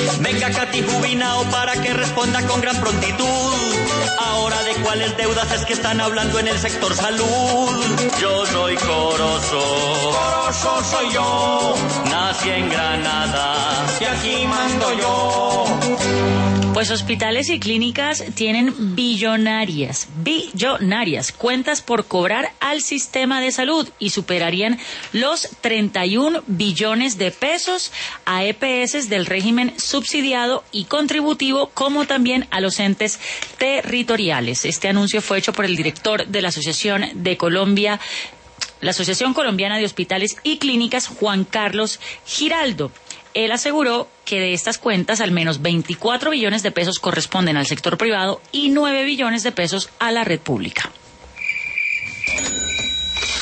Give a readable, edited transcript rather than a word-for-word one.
Venga Katy Jubinao para que responda con gran prontitud. Ahora de cuáles deudas es que están hablando en el sector salud. Yo soy Corozo. Corozo soy yo. Nací en Granada. Y aquí mando yo. Pues hospitales y clínicas tienen billonarias cuentas por cobrar al sistema de salud y superarían los 31 billones de pesos a EPS del régimen subsidiado y contributivo, como también a los entes territoriales. Este anuncio fue hecho por el director de la Asociación Colombiana de Hospitales y Clínicas, Juan Carlos Giraldo. Él aseguró que de estas cuentas al menos 24 billones de pesos corresponden al sector privado y 9 billones de pesos a la red pública.